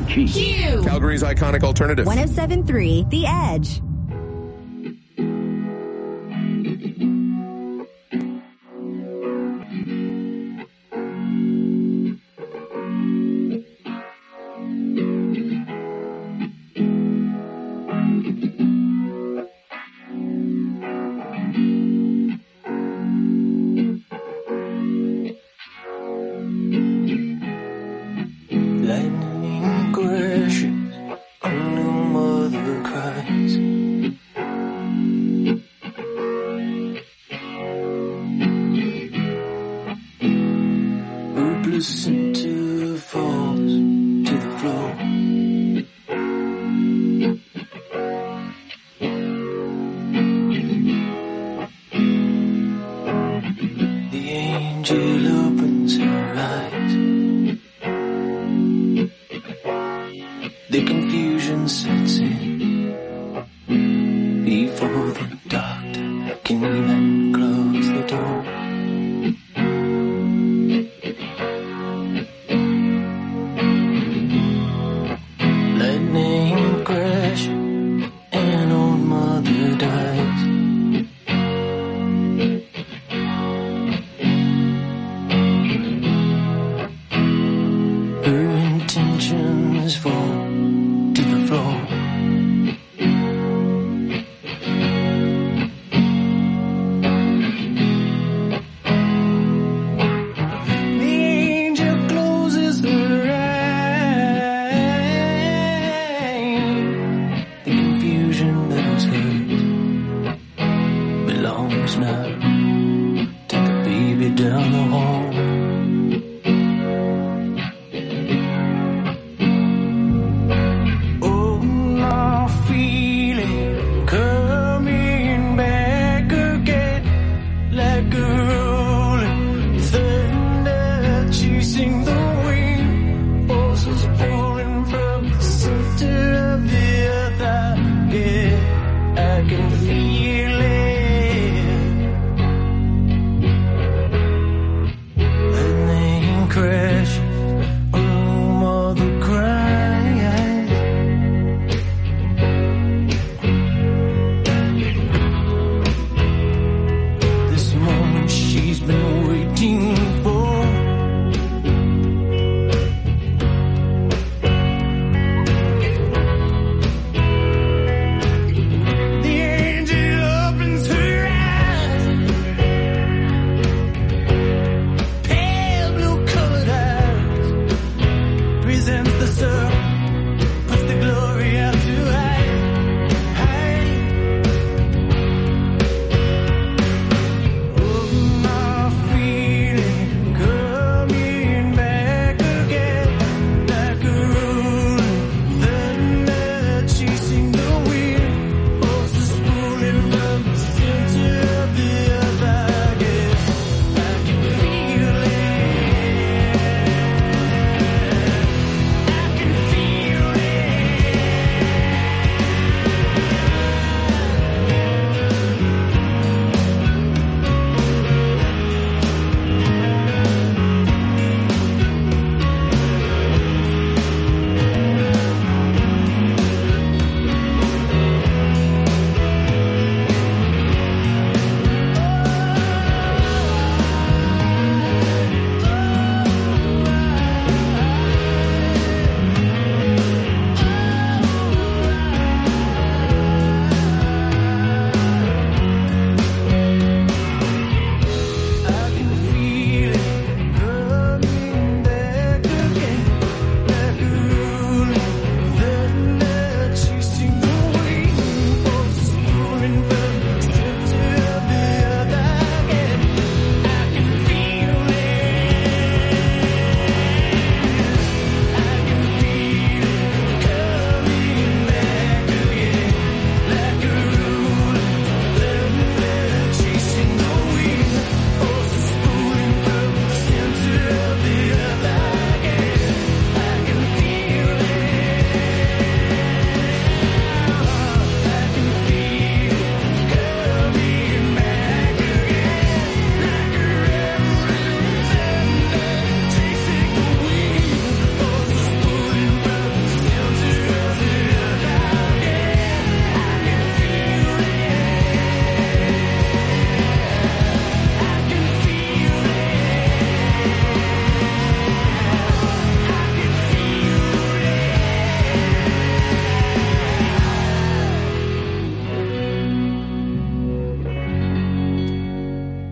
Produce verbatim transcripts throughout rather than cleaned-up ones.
Q. Calgary's iconic alternative. one oh seven point three The Edge.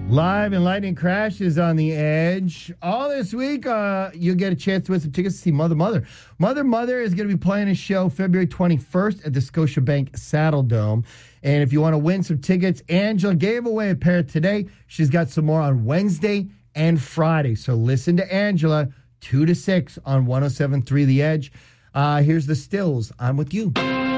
Live and Lightning Crashes on the Edge. All this week, uh, you'll get a chance to win some tickets to see Mother Mother. Mother Mother is going to be playing a show February twenty-first at the Scotiabank Saddle Dome. And if you want to win some tickets, Angela gave away a pair today. She's got some more on Wednesday and Friday. So listen to Angela, two to six on one oh seven point three The Edge. Uh, here's the Stills. I'm with you.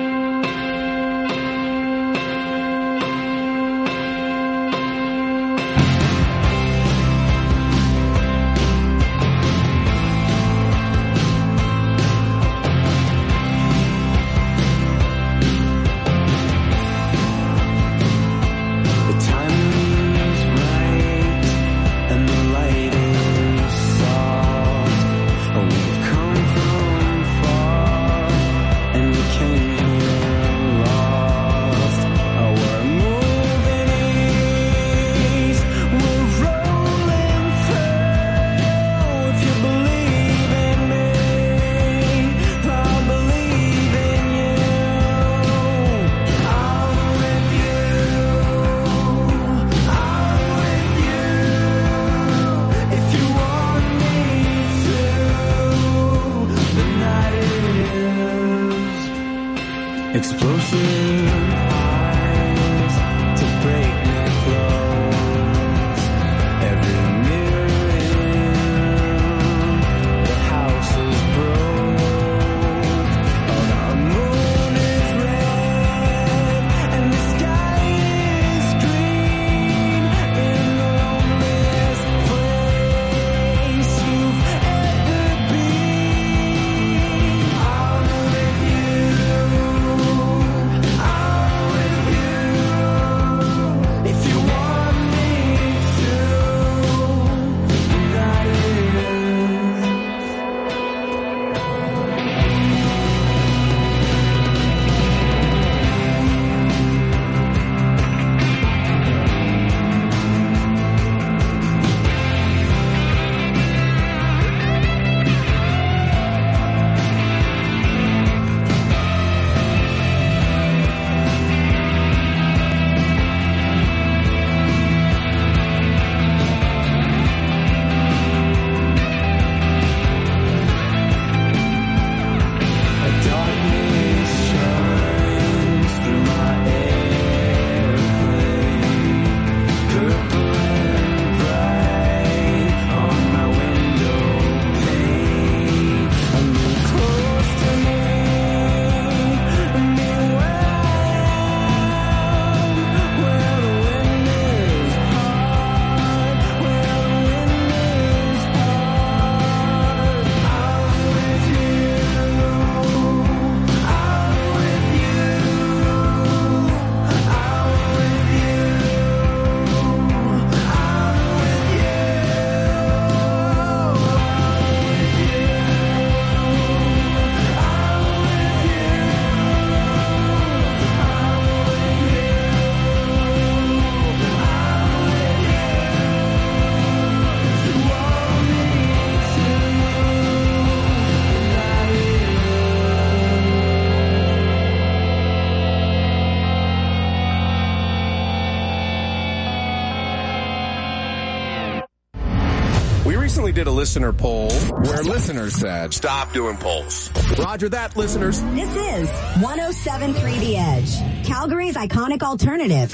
Did a listener poll where listeners said, stop doing polls. Roger that, listeners. This is one oh seven point three The Edge, Calgary's iconic alternative.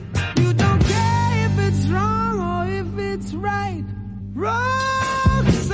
Roxanne.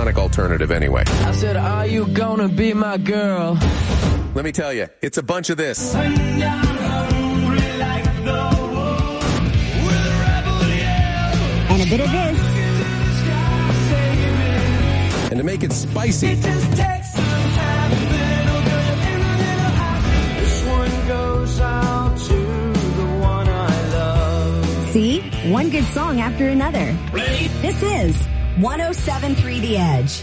iconic alternative anyway. I said, are you gonna be my girl? Let me tell you, it's a bunch of this. And a bit of this. And to make it spicy, It just takes some time, a little good and a little hot. This one goes out to the one I love. See? One good song after another. Ready? This is one oh seven point three The Edge.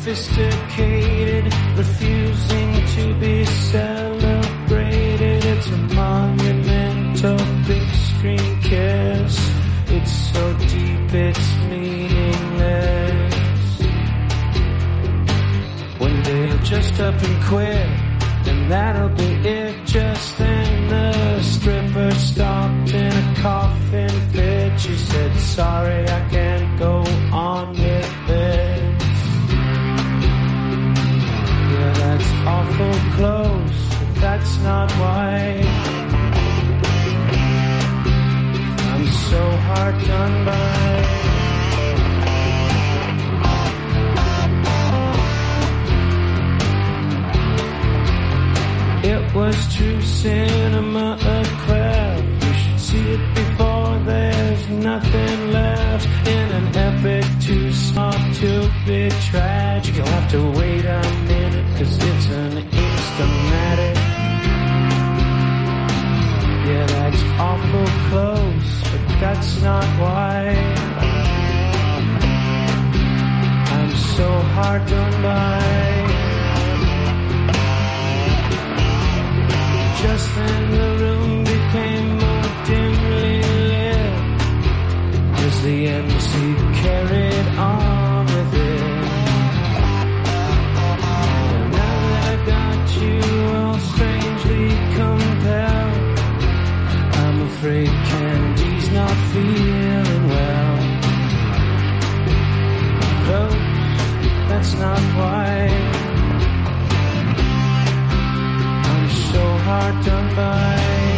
sophisticated, refusing to be celebrated. It's a monumental big screen kiss. It's so deep, it's meaningless. One day he'll just up and quit, and that'll be it. Just then the stripper stopped in a coughing fit. She said, sorry, I can't go on with this. Yeah, that's awful close, but that's not why I'm so hard done by. It was true cinema, a craft. You should see it before there's nothing left. In an epic too smart to be tragic. You'll have to wait a minute, cause it's an instamatic. Yeah, that's awful close, but that's not why I'm so hard done by. Just then the room became more dimly lit as the M C carried on with it. And now that I got you all strangely compelled, I'm afraid Candy's not feeling well. Close, that's not why so hard done by.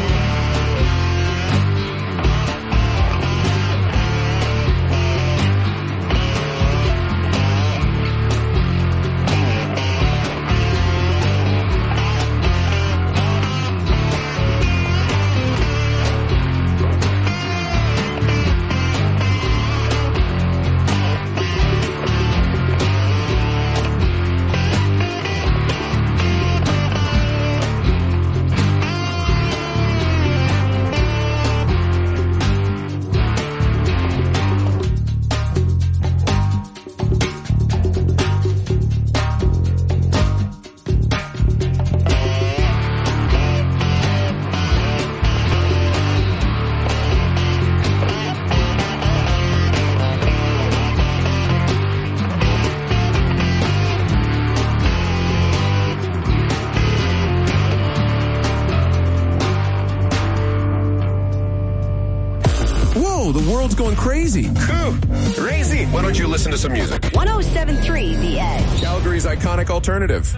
The world's going crazy. Cool. Crazy. Why don't you listen to some music? one oh seven point three The Edge. Calgary's iconic alternative.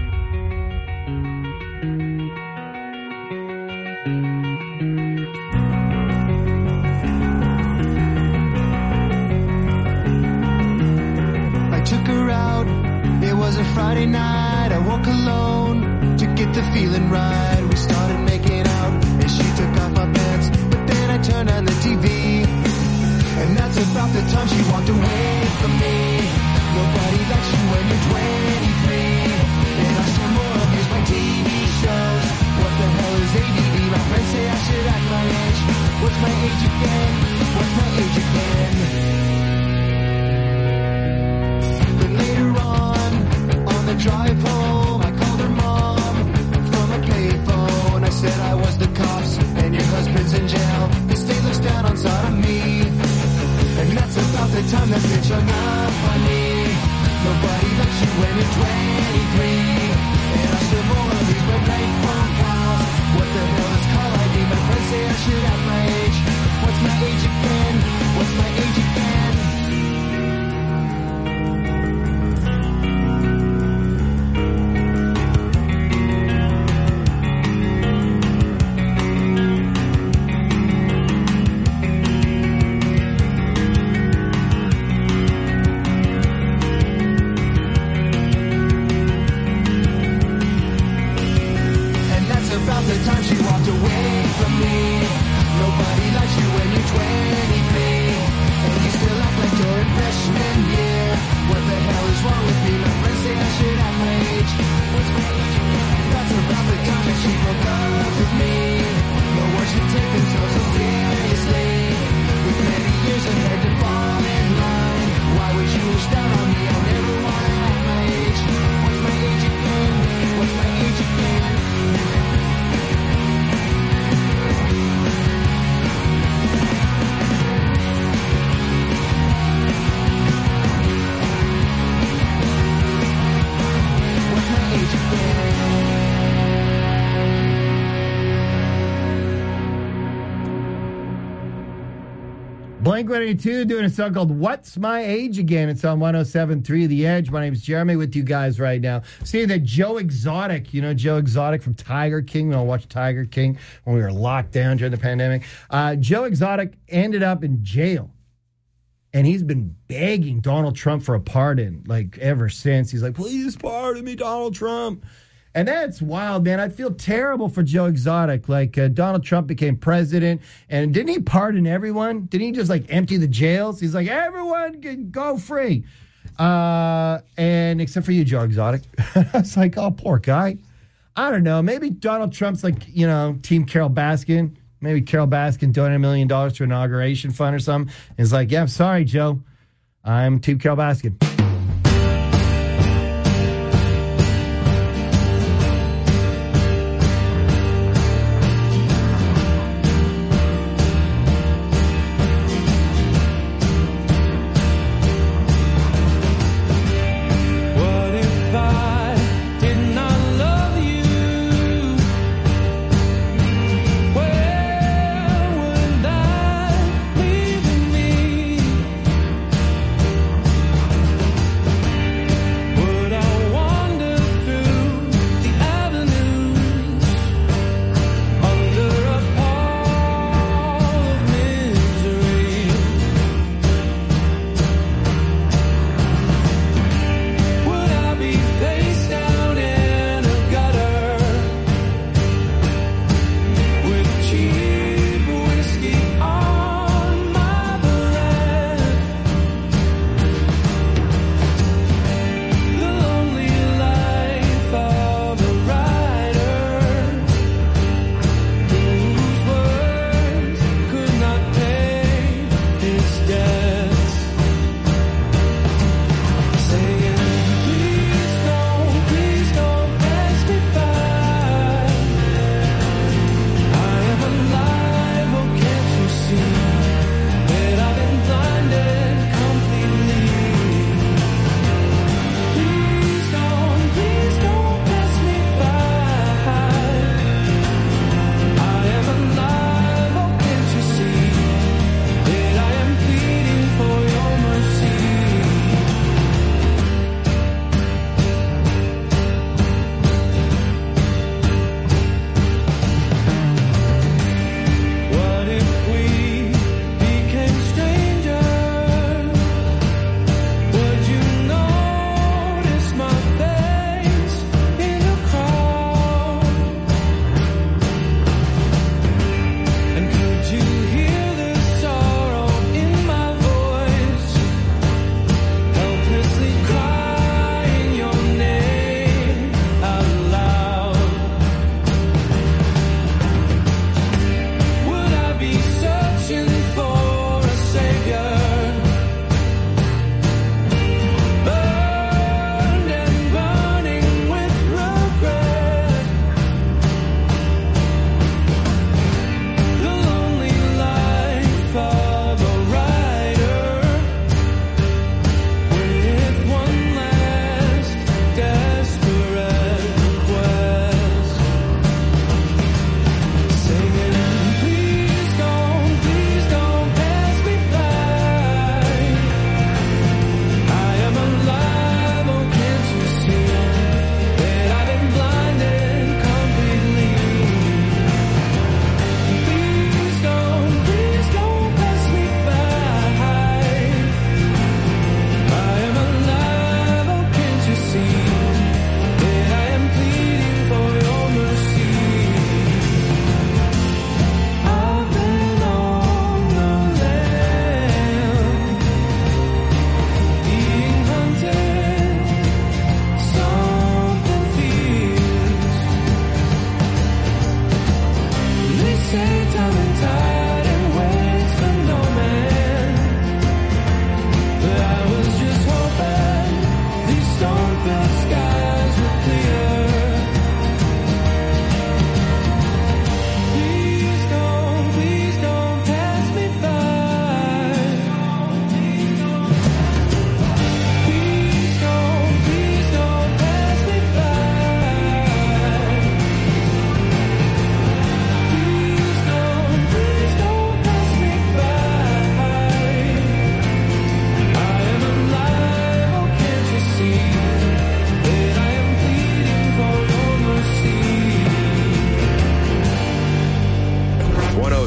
I took her out. It was a Friday night. I woke alone to get the feeling right. We started making out and she took off my pants. But then I turned on the T V. And that's about the time she walked away from me. Nobody likes you when you're twenty-three. And I still more abuse my T V shows. What the hell is A D D? My friends say I should act my age. What's my age again? What's my age again? But later on, on the drive home, I called her mom from a payphone. I said I was the cops and your husband's in jail. The state looks down on sodomy. And that's about the time that bitch hung up on me. Nobody likes you when you're twenty-three. And I still more of these red night phone calls. What the hell is call I D? My friends say I should have my age. What's my age again? What's my age again? About the time she walked away Blink one eighty-two doing a song called What's My Age Again. It's on one oh seven point three The Edge. My name's Jeremy with you guys right now. Seeing that Joe Exotic, you know Joe Exotic from Tiger King. We all watched Tiger King when we were locked down during the pandemic. Uh, Joe Exotic ended up in jail. And he's been begging Donald Trump for a pardon, like, ever since. He's like, please pardon me, Donald Trump. And that's wild, man. I feel terrible for Joe Exotic. Like, uh, Donald Trump became president, and didn't he pardon everyone? Didn't he just, like, empty the jails? He's like, everyone can go free. Uh, and except for you, Joe Exotic. It's like, oh, poor guy. I don't know. Maybe Donald Trump's like, you know, Team Carol Baskin. Maybe Carol Baskin donated a million dollars to an inauguration fund or something. He's like, yeah, I'm sorry, Joe. I'm Team Carol Baskin.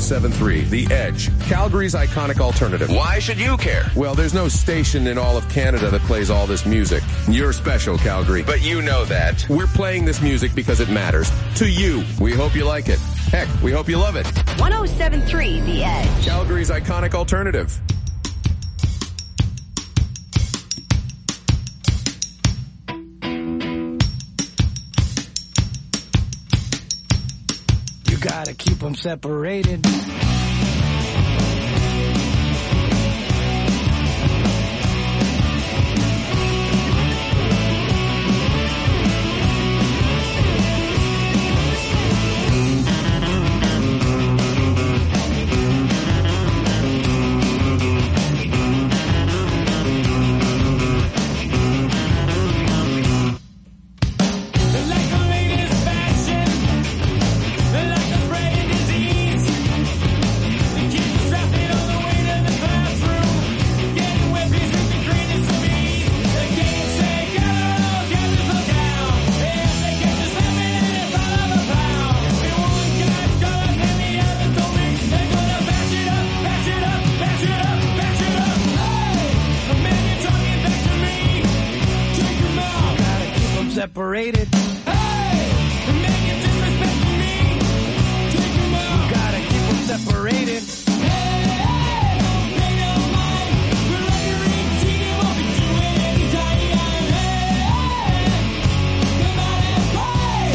seven three, The Edge, Calgary's iconic alternative. Why should you care? Well, there's no station in all of Canada that plays all this music. You're special, Calgary. But you know that. We're playing this music because it matters. To you. We hope you like it. Heck, we hope you love it. one oh seven point three The Edge. Calgary's iconic alternative. You gotta keep them separated. Separated. Hey! The man you disrespecting me. Take him out. You gotta keep them separated. Hey! Hey! Don't pay no mind. Wherever in team, what we do it anytime. Hey! Come out and play.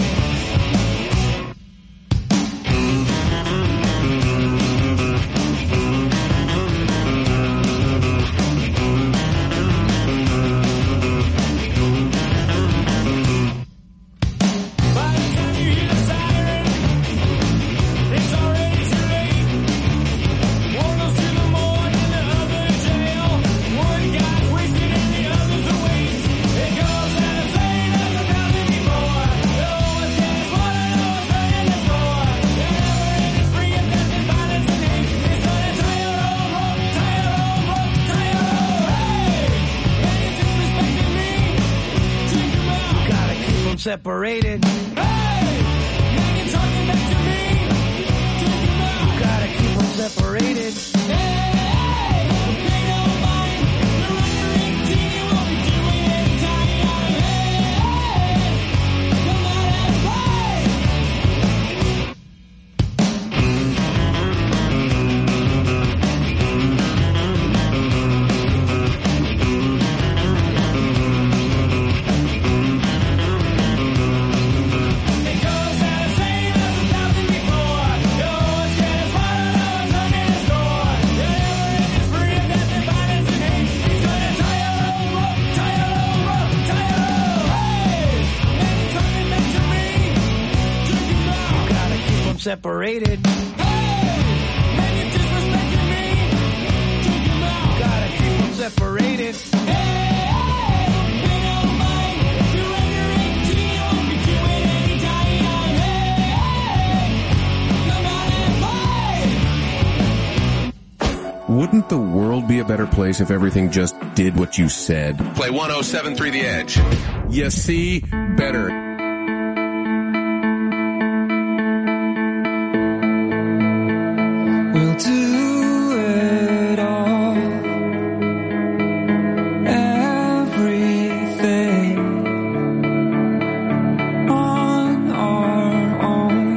Separated. Hey! Now you're talking back to me. Take him out. You gotta keep them separated. Hey! Don't pay no mind. Wherever in team, what we do it anytime. Hey! Come out and play. Separated. Hey! Man, you disrespecting me. Take him out. Gotta keep them separated. Hey! Pay no mind. Whoever in team, what we do it anytime. Hey! Come out and play. Wouldn't the world be a better place if everything just did what you said? Play one oh seven point three The Edge. You see? Better. We'll do it all, everything on our own.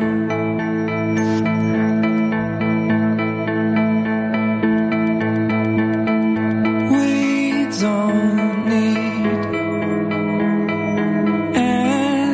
We don't need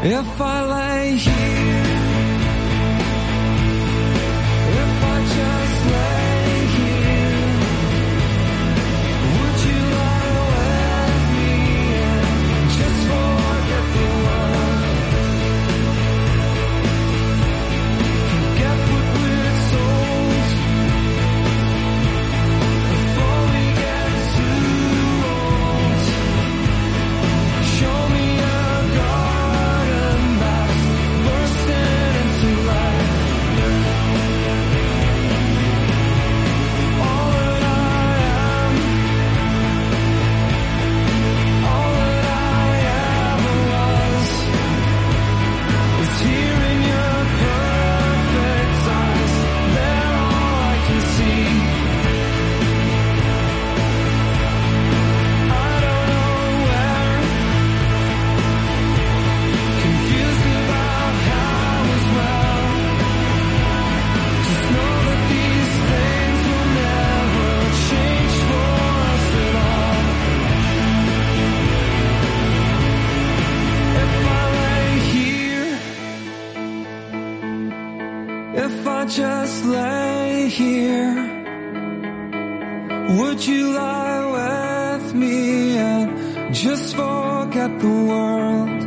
If I lay here, if I just lay here, would you lie with me and just forget the world? Forget what we're told before we get too old. Show me a garden that's bursting into life. All that I am, all that I ever was, is here in your perfect eyes. They're all I can see. I don't know where, confused about how as well. Just know that these things will never change for us at all. If I lay here, if I just lay here, would you lie with me and just forget the world?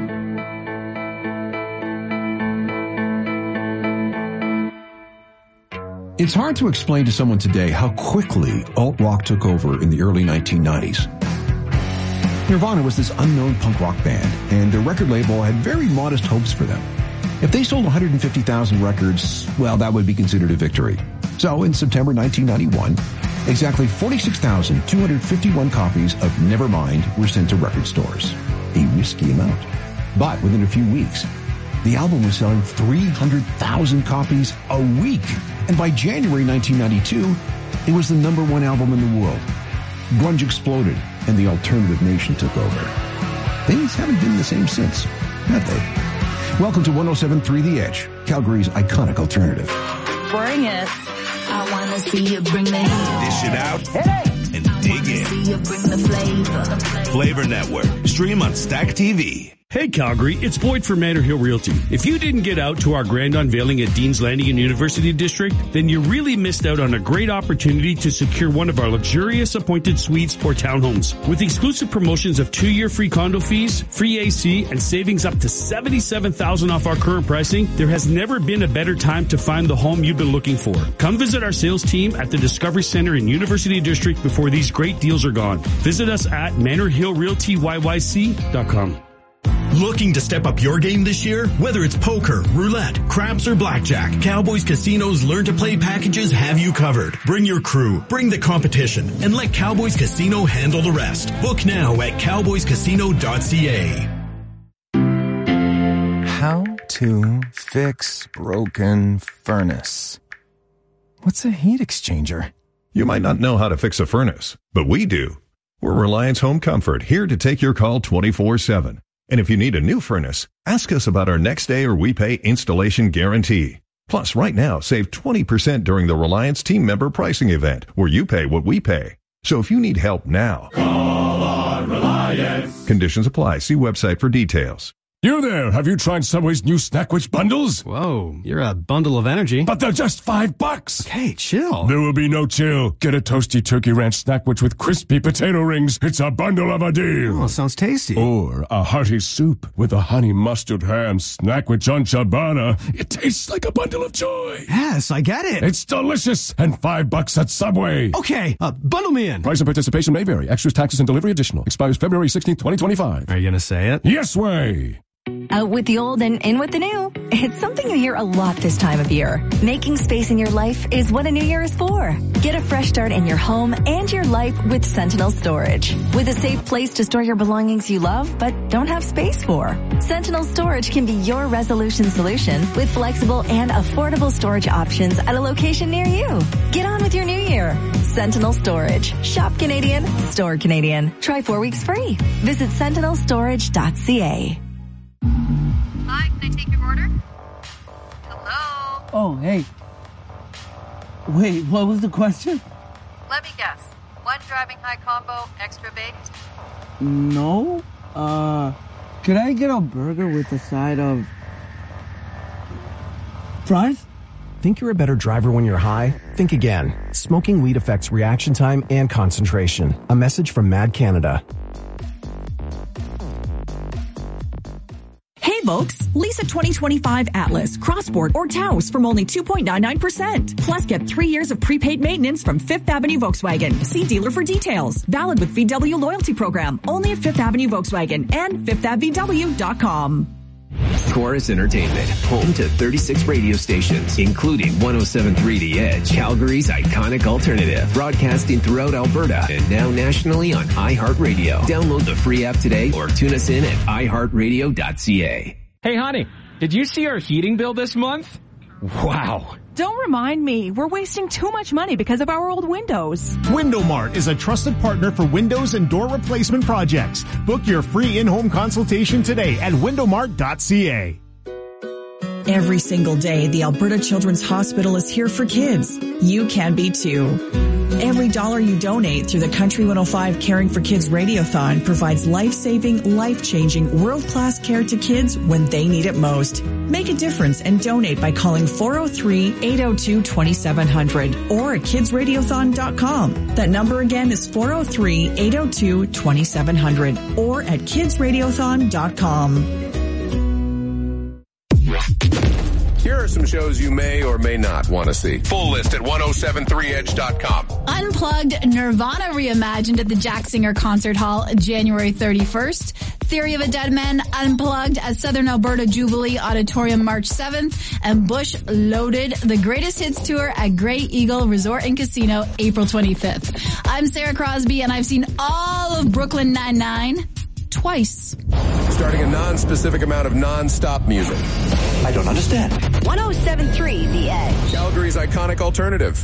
It's hard to explain to someone today how quickly alt-rock took over in the early nineteen nineties. Nirvana was this unknown punk rock band, and their record label had very modest hopes for them. If they sold one hundred fifty thousand records, well, that would be considered a victory. So in September nineteen ninety-one, exactly forty-six thousand two hundred fifty-one copies of Nevermind were sent to record stores. A risky amount. But within a few weeks, the album was selling three hundred thousand copies a week. And by January nineteen ninety-two, it was the number one album in the world. Grunge exploded, and the alternative nation took over. Things haven't been the same since, have they? Welcome to one oh seven point three The Edge, Calgary's iconic alternative. Bring it. I wanna see you bring the heat. Dish it out and dig in. See you bring the flavor. Flavor Network. Stream on Stack T V. Hey Calgary, it's Boyd from Manor Hill Realty. If you didn't get out to our grand unveiling at Dean's Landing in University District, then you really missed out on a great opportunity to secure one of our luxurious appointed suites or townhomes. With exclusive promotions of two-year free condo fees, free A C, and savings up to seventy-seven thousand dollars off our current pricing, there has never been a better time to find the home you've been looking for. Come visit our sales team at the Discovery Center in University District before these great deals are gone. Visit us at manor hill realty y y c dot com. Looking to step up your game this year? Whether it's poker, roulette, craps, or blackjack, Cowboys Casino's Learn to Play packages have you covered. Bring your crew, bring the competition, and let Cowboys Casino handle the rest. Book now at cowboys casino dot c a. How to fix broken furnace. What's a heat exchanger? You might not know how to fix a furnace, but we do. We're Reliance Home Comfort, here to take your call twenty-four seven. And if you need a new furnace, ask us about our next day or we pay installation guarantee. Plus, right now, save twenty percent during the Reliance team member pricing event, where you pay what we pay. So if you need help now, call on Reliance. Conditions apply. See website for details. You there, have you tried Subway's new Snackwich bundles? Whoa, you're a bundle of energy. But they're just five bucks. Okay, chill. There will be no chill. Get a toasty turkey ranch Snackwich with crispy potato rings. It's a bundle of a deal. Oh, sounds tasty. Or a hearty soup with a honey mustard ham Snackwich on ciabatta. It tastes like a bundle of joy. Yes, I get it. It's delicious and five bucks at Subway. Okay, uh, bundle me in. Price and participation may vary. Extras, taxes, and delivery additional. Expires February sixteenth, twenty twenty-five. Are you gonna say it? Yes way. Out with the old and in with the new. It's something you hear a lot this time of year. Making space in your life is what a new year is for. Get a fresh start in your home and your life with Sentinel Storage. With a safe place to store your belongings you love but don't have space for. Sentinel Storage can be your resolution solution with flexible and affordable storage options at a location near you. Get on with your new year. Sentinel Storage. Shop Canadian, store Canadian. Try four weeks free. Visit sentinel storage dot c a. Hi, can I take your order? Hello? Oh, hey. Wait, what was the question? Let me guess. One driving high combo, extra baked? No. Uh, Could I get a burger with a side of fries? Think you're a better driver when you're high? Think again. Smoking weed affects reaction time and concentration. A message from Mad Canada. Hey folks, lease a twenty twenty-five Atlas, Crossport, or Taos from only two point nine nine percent. Plus get three years of prepaid maintenance from Fifth Avenue Volkswagen. See dealer for details. Valid with V W loyalty program. Only at Fifth Avenue Volkswagen and fifth ave v w dot com. Chorus Entertainment, home to thirty-six radio stations, including one oh seven point three The Edge, Calgary's iconic alternative, broadcasting throughout Alberta and now nationally on iHeartRadio. Download the free app today or tune us in at i heart radio dot c a. Hey honey, did you see our heating bill this month? Wow. Don't remind me. We're wasting too much money because of our old windows. Window Mart is a trusted partner for windows and door replacement projects. Book your free in-home consultation today at window mart dot c a. Every single day, the Alberta Children's Hospital is here for kids. You can be too. Every dollar you donate through the Country one oh five Caring for Kids Radiothon provides life-saving, life-changing, world-class care to kids when they need it most. Make a difference and donate by calling four oh three, eight oh two, two seven zero zero or at kids radiothon dot com. That number again is four oh three, eight oh two, two seven zero zero or at kids radiothon dot com. Here are some shows you may or may not want to see. Full list at ten seventy-three edge dot com. Unplugged, Nirvana reimagined at the Jack Singer Concert Hall January thirty-first. Theory of a Dead Man Unplugged at Southern Alberta Jubilee Auditorium March seventh. And Bush Loaded, the Greatest Hits Tour at Grey Eagle Resort and Casino April twenty-fifth. I'm Sarah Crosby and I've seen all of Brooklyn Nine-Nine twice. Starting a non-specific amount of non-stop music. I don't understand. one oh seven point three The Edge. Calgary's iconic alternative.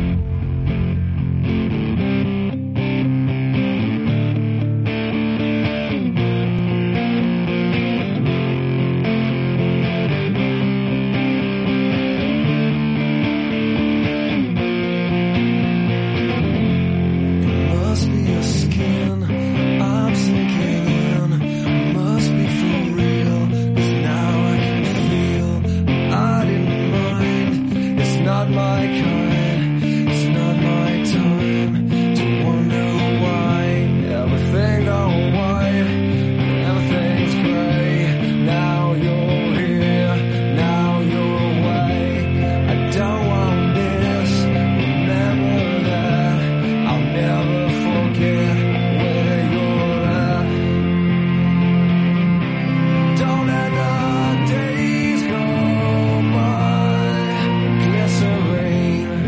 Must be your skin. I'm sinking. Must be for real. 'Cause now I can feel. I didn't mind. It's not my kind. It's not my time to wonder why everything gone white. Everything's gray. Now you're here. Now you're away. I don't want this. Remember that. I'll never forget where you're at. Don't let the days go by. Glycerine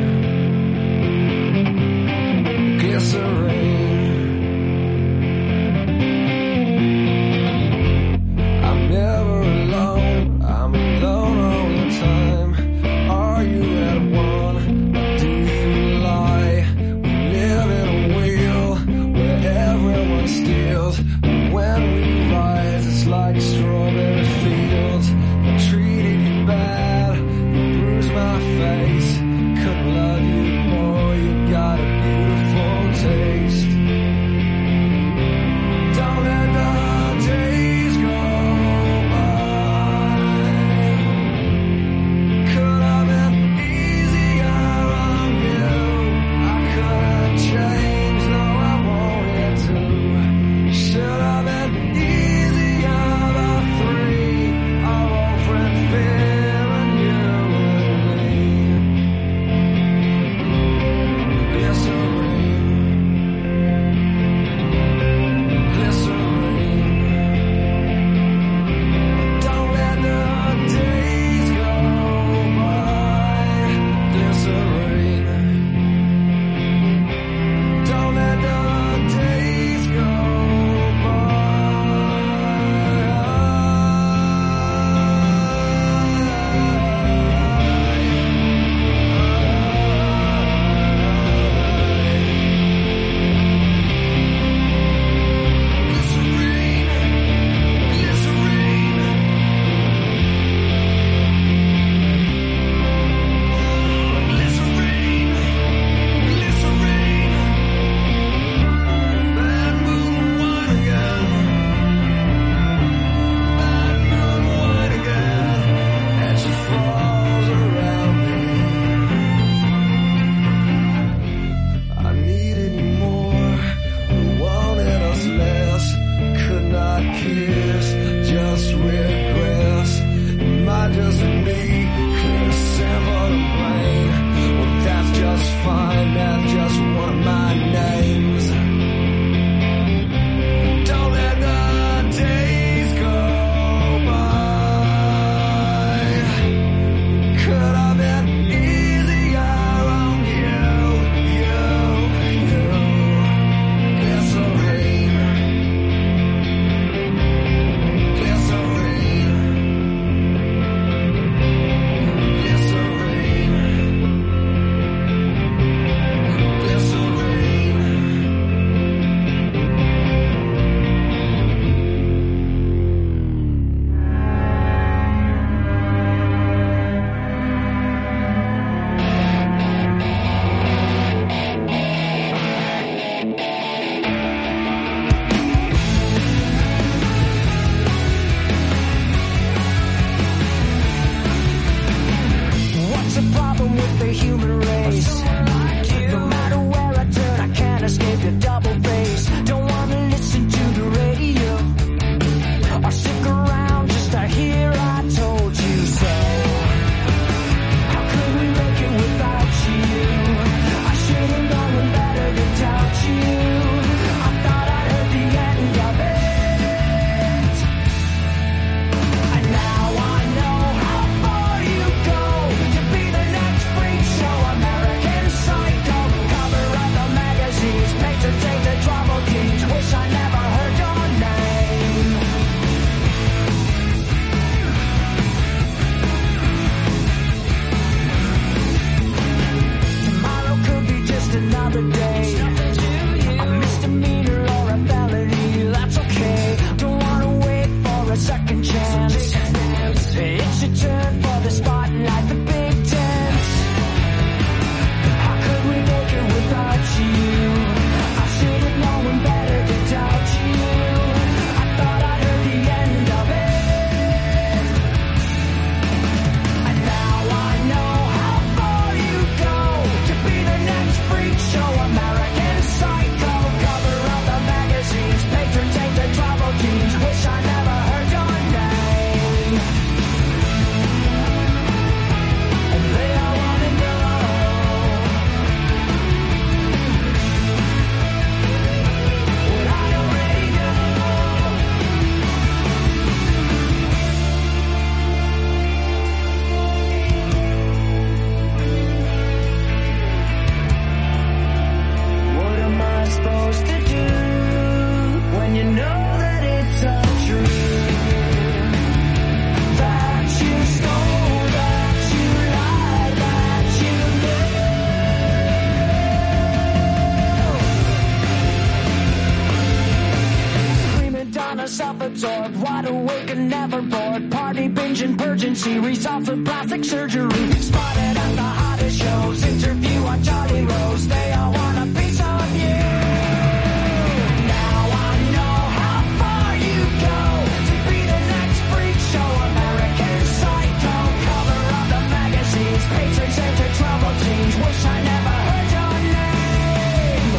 series off the plastic surgery. Spotted at the hottest shows, interview on Charlie Rose. They all want a piece of you. Now I know how far you go to be the next freak show. American Psycho, cover of the magazines, patrons into trouble teens. Wish I never heard your name.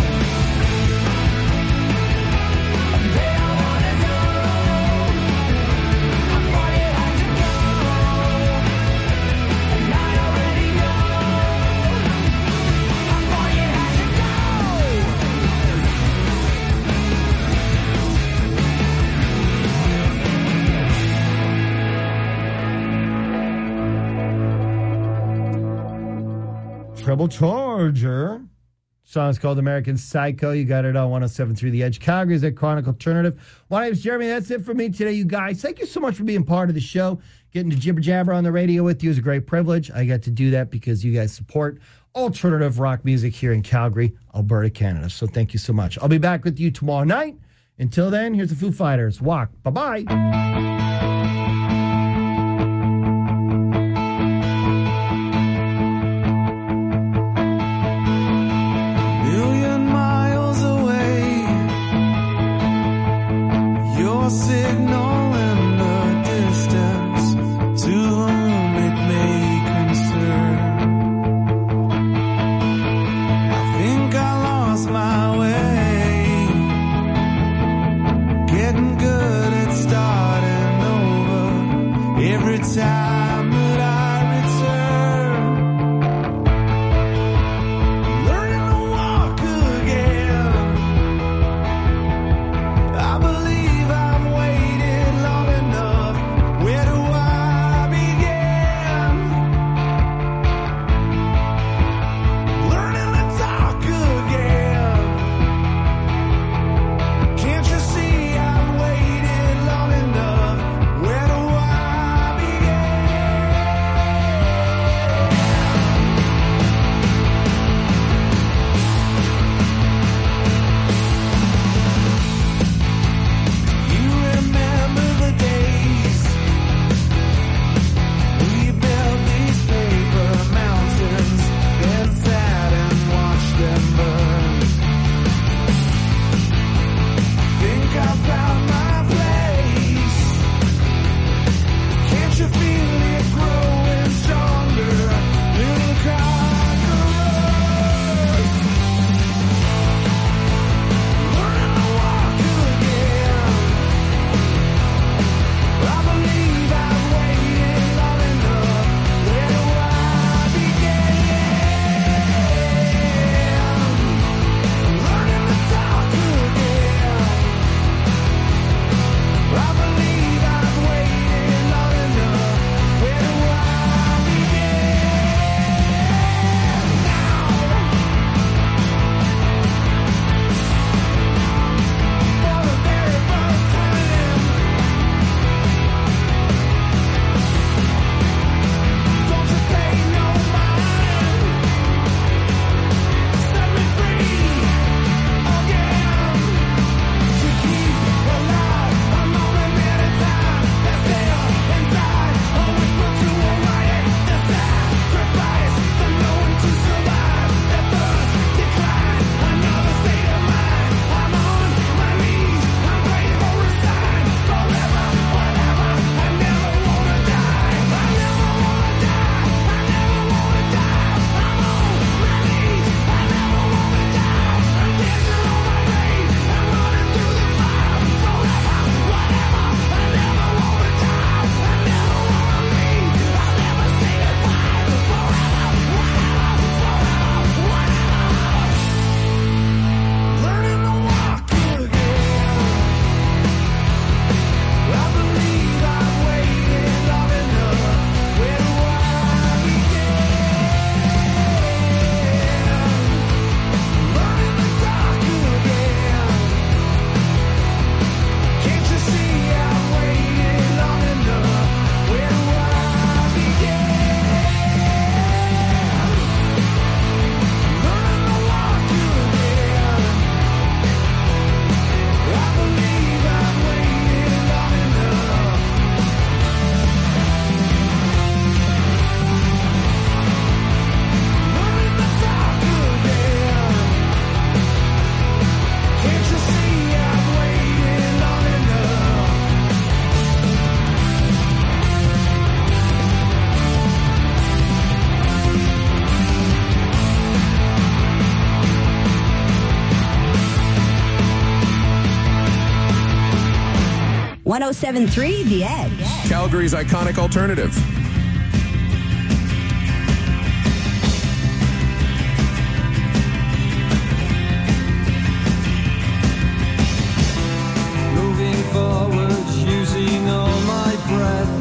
They all wanna know how far you had to go, and I already know how far you had to go. Treble Charger. Song's called American Psycho. You got it on one oh seven point three The Edge. Calgary's at Chronicle Alternative. My name's Jeremy. That's it for me today, you guys. Thank you so much for being part of the show. Getting to jibber jabber on the radio with you is a great privilege. I get to do that because you guys support alternative rock music here in Calgary, Alberta, Canada. So thank you so much. I'll be back with you tomorrow night. Until then, here's the Foo Fighters. Walk. Bye-bye. Million miles away, your signal in the distance, to whom it may concern. I think I lost my way, getting good at starting over. one oh seven point three The Edge. Calgary's iconic alternative. Moving forward, using all my breath.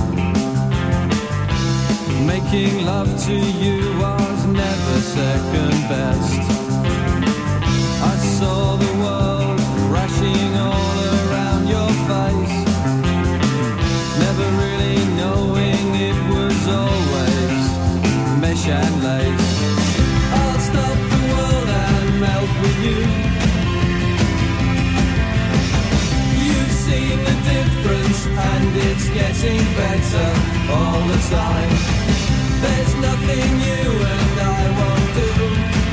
Making love to you was never second best. I saw the world crashing all around your face, never really knowing it was always mesh and lace. I'll stop the world and melt with you. You've seen the difference and it's getting better all the time. There's nothing you and I won't do.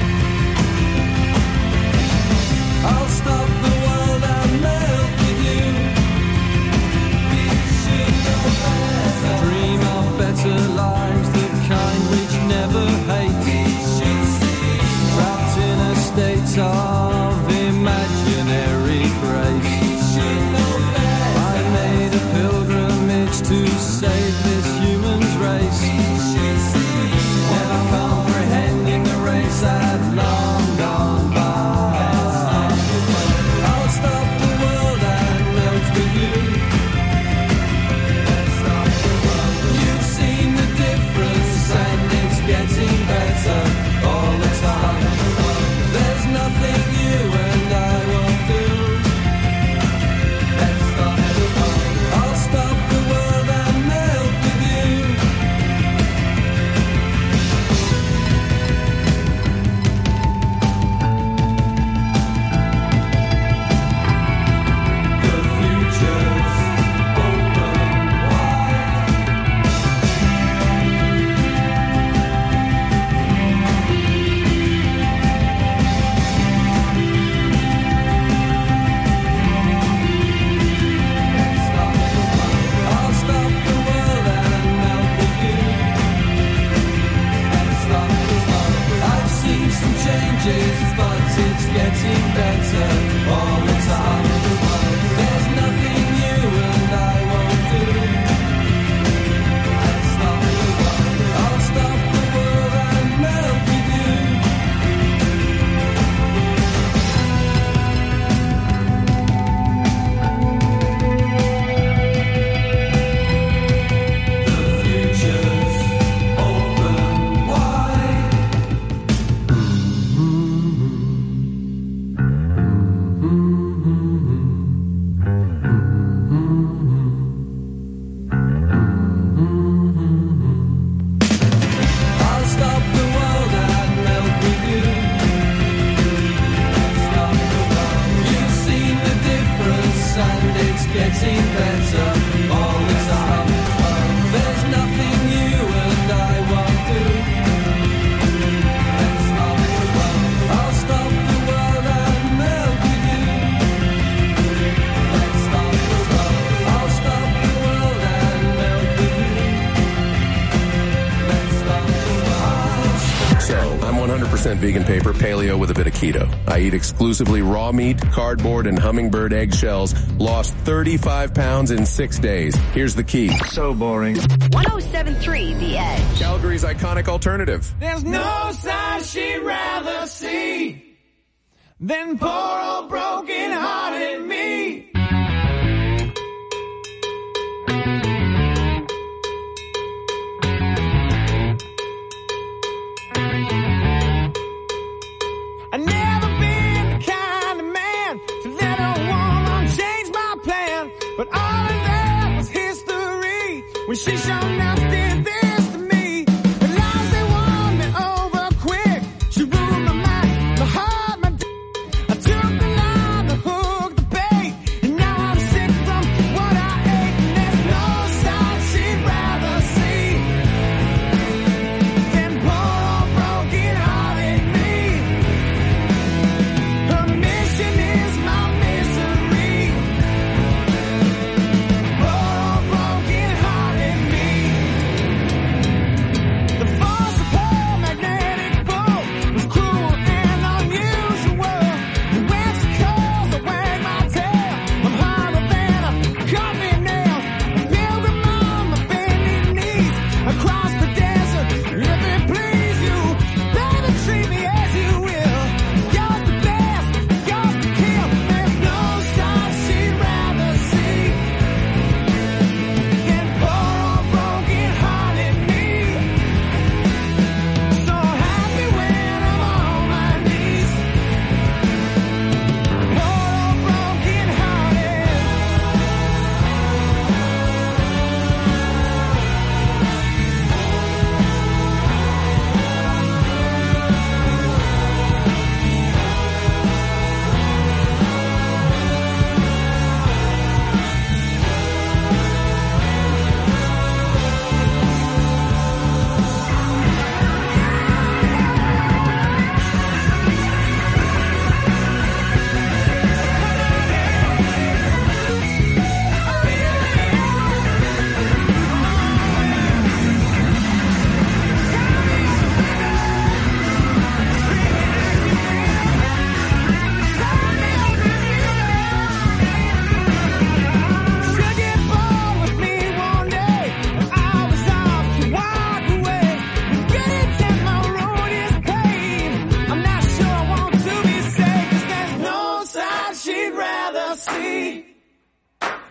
I'll stop the world and melt with you. We should know better. Dream of better lives, the kind which never hate. We should see. Trapped in a state of imaginary grace. We should know better. I made a pilgrimage to save this human's race. We should see. Never comprehending the race I've long gone by. Getting better all the time. There's nothing you and I won't do. Let's stop the world. I'll stop the world and melt with you. The future's open wide. I'll stop the world and melt with you. Let's stop the world. I've seen some changes, but it's getting better all the time. There's nothing you and I won't do. Let's stop the world. I'll stop the world and melt with you. The future's open wide. I'll stop the world and melt with you. Stop the world. You've seen the difference and it's getting better all the time. There's nothing you and I won't do. Let's stop the world. I'll stop the world and melt with you. Let's stop the world. I'll stop the world and melt with you. Let's stop the world. So, I'm one hundred percent vegan paper, paleo with a bit of keto. I eat exclusively raw meat, cardboard, and hummingbird eggshells. Lost thirty-five pounds in six days. Here's the key. So boring. one oh seven point three The Edge. Calgary's iconic alternative. There's no sign she'd rather see than poor old broken-hearted me. I've never been the kind of man to let a woman change my plan, but all of that was history when she showed up did this to me. At last they won me over quick. She ruled my mind, my heart, my d- I took the line, the hook, the bait, and now I'm sick from what I ate. And there's no sign she'd rather see than poor old broken-hearted me. Her mission is my misery. Poor old broken-hearted me.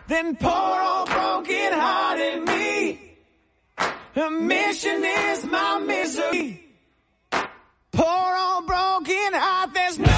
then pour all broken heart in me. A mission is my misery. Pour all broken heart, there's no